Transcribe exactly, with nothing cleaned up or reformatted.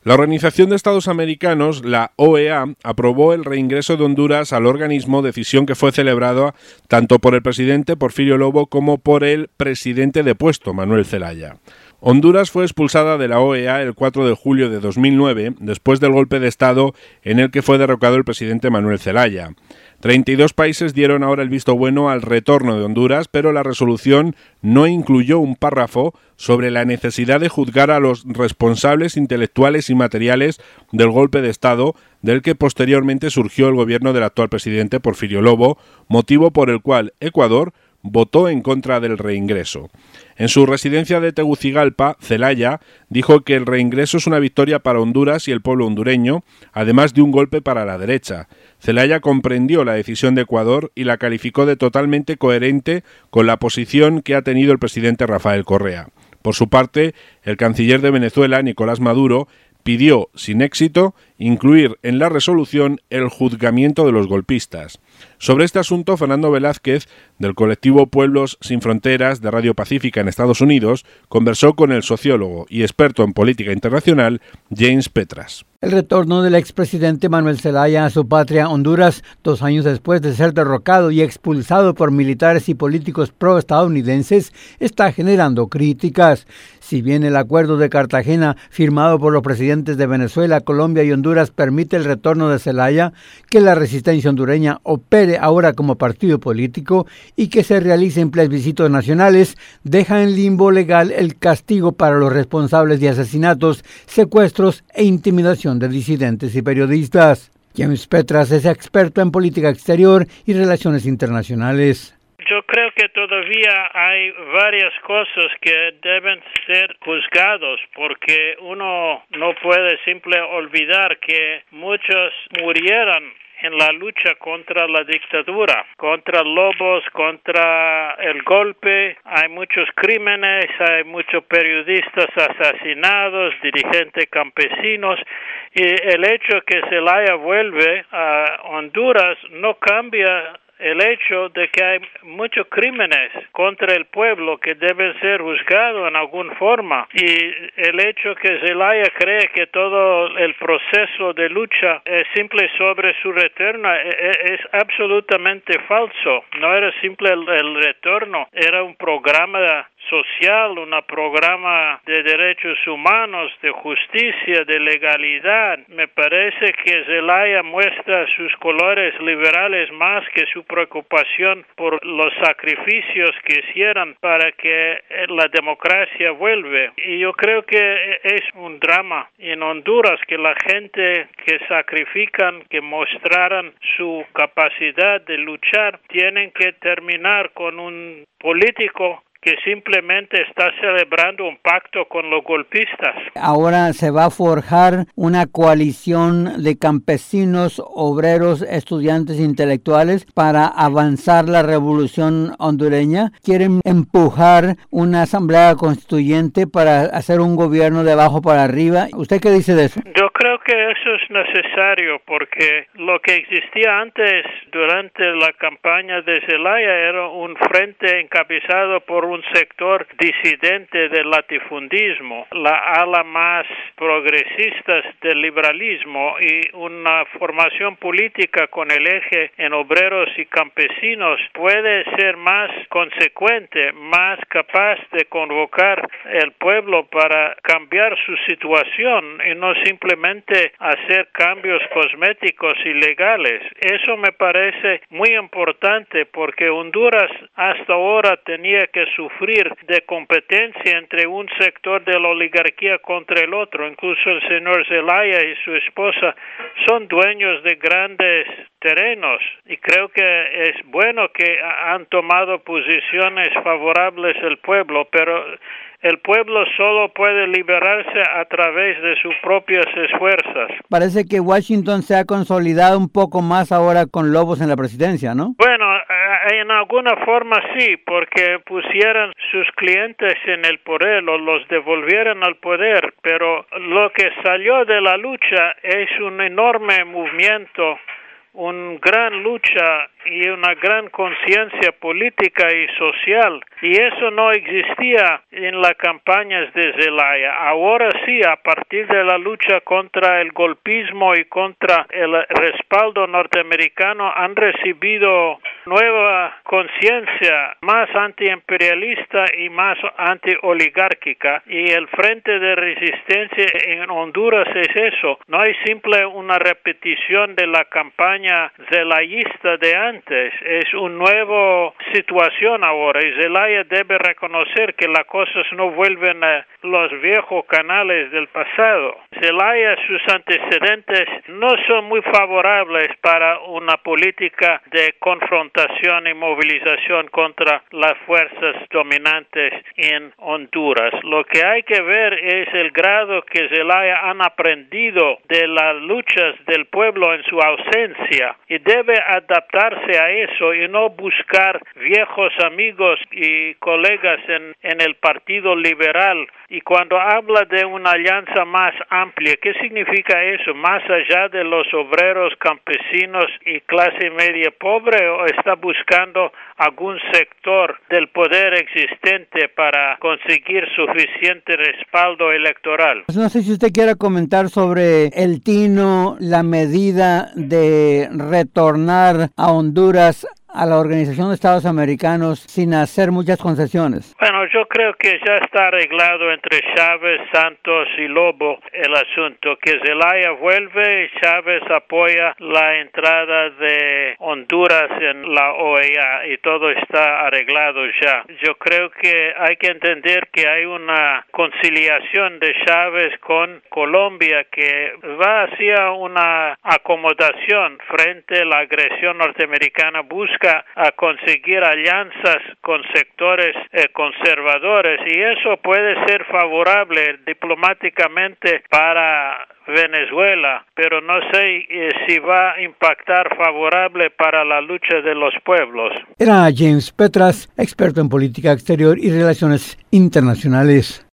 La Organización de Estados Americanos, la O E A, aprobó el reingreso de Honduras al organismo, decisión que fue celebrada tanto por el presidente Porfirio Lobo como por el presidente depuesto, Manuel Zelaya. Honduras fue expulsada de la O E A el cuatro de julio de dos mil nueve, después del golpe de Estado en el que fue derrocado el presidente Manuel Zelaya. treinta y dos países dieron ahora el visto bueno al retorno de Honduras, pero la resolución no incluyó un párrafo sobre la necesidad de juzgar a los responsables intelectuales y materiales del golpe de Estado del que posteriormente surgió el gobierno del actual presidente Porfirio Lobo, motivo por el cual Ecuador votó en contra del reingreso. En su residencia de Tegucigalpa, Zelaya dijo que el reingreso es una victoria para Honduras y el pueblo hondureño, además de un golpe para la derecha. Zelaya comprendió la decisión de Ecuador y la calificó de totalmente coherente con la posición que ha tenido el presidente Rafael Correa. Por su parte, el canciller de Venezuela, Nicolás Maduro, pidió, sin éxito, incluir en la resolución el juzgamiento de los golpistas. Sobre este asunto, Fernando Velázquez, del colectivo Pueblos Sin Fronteras de Radio Pacífica en Estados Unidos, conversó con el sociólogo y experto en política internacional James Petras. El retorno del expresidente Manuel Zelaya a su patria, Honduras, dos años después de ser derrocado y expulsado por militares y políticos proestadounidenses, está generando críticas. Si bien el acuerdo de Cartagena, firmado por los presidentes de Venezuela, Colombia y Honduras, permite el retorno de Zelaya, que la resistencia hondureña opere ahora como partido político y que se realicen plebiscitos nacionales, deja en limbo legal el castigo para los responsables de asesinatos, secuestros e intimidación de disidentes y periodistas. James Petras es experto en política exterior y relaciones internacionales. Yo creo que todavía hay varias cosas que deben ser juzgados porque uno no puede simplemente olvidar que muchos murieron en la lucha contra la dictadura, contra Lobos, contra el golpe. Hay muchos crímenes, hay muchos periodistas asesinados, dirigentes campesinos, y el hecho que Zelaya vuelve a Honduras no cambia el hecho de que hay muchos crímenes contra el pueblo que deben ser juzgados en alguna forma. Y el hecho que Zelaya cree que todo el proceso de lucha es simple sobre su retorno es absolutamente falso. No era simple el, el retorno, era un programa social, un programa de derechos humanos, de justicia, de legalidad. Me parece que Zelaya muestra sus colores liberales más que su preocupación por los sacrificios que hicieron para que la democracia vuelve. Y yo creo que es un drama en Honduras que la gente que sacrifican, que mostraran su capacidad de luchar, tienen que terminar con un político que simplemente está celebrando un pacto con los golpistas. Ahora se va a forjar una coalición de campesinos, obreros, estudiantes intelectuales para avanzar la revolución hondureña. Quieren empujar una asamblea constituyente para hacer un gobierno de abajo para arriba. ¿Usted qué dice de eso? Yo creo que eso es necesario porque lo que existía antes durante la campaña de Zelaya era un frente encabezado por un sector disidente del latifundismo, la ala más progresista del liberalismo y una formación política con el eje en obreros y campesinos puede ser más consecuente, más capaz de convocar el pueblo para cambiar su situación y no simplemente hacer cambios cosméticos y legales. Eso me parece muy importante porque Honduras hasta ahora tenía que sufrir de competencia entre un sector de la oligarquía contra el otro. Incluso el señor Zelaya y su esposa son dueños de grandes terrenos y creo que es bueno que han tomado posiciones favorables al pueblo, pero el pueblo solo puede liberarse a través de sus propios esfuerzos. Parece que Washington se ha consolidado un poco más ahora con Lobos en la presidencia, ¿no? Bueno, en alguna forma sí, porque pusieron sus clientes en el poder o los devolvieron al poder, pero lo que salió de la lucha es un enorme movimiento, una gran lucha y una gran conciencia política y social, y eso no existía en las campañas de Zelaya. Ahora sí, a partir de la lucha contra el golpismo y contra el respaldo norteamericano, han recibido nueva conciencia más antiimperialista y más antioligárquica, y el frente de resistencia en Honduras es eso. No hay simple una repetición de la campaña zelayista de antes, es una nueva situación ahora, y Zelaya debe reconocer que las cosas no vuelven a los viejos canales del pasado. Zelaya, sus antecedentes no son muy favorables para una política de confrontación y movilización contra las fuerzas dominantes en Honduras. Lo que hay que ver es el grado que Zelaya han aprendido de las luchas del pueblo en su ausencia, y debe adaptarse a eso y no buscar viejos amigos y colegas en, en el Partido Liberal. Y cuando habla de una alianza más amplia, ¿qué significa eso? ¿Más allá de los obreros, campesinos y clase media pobre, o está buscando algún sector del poder existente para conseguir suficiente respaldo electoral? No sé si usted quiera comentar sobre el tino, la medida de retornar a Honduras a la Organización de Estados Americanos sin hacer muchas concesiones. Bueno, yo creo que ya está arreglado entre Chávez, Santos y Lobo el asunto, que Zelaya vuelve y Chávez apoya la entrada de Honduras en la O E A, y todo está arreglado ya. Yo creo que hay que entender que hay una conciliación de Chávez con Colombia que va hacia una acomodación frente a la agresión norteamericana, busca a conseguir alianzas con sectores eh, conservadores, y eso puede ser favorable diplomáticamente para Venezuela, pero no sé eh, si va a impactar favorable para la lucha de los pueblos. Era James Petras, experto en política exterior y relaciones internacionales.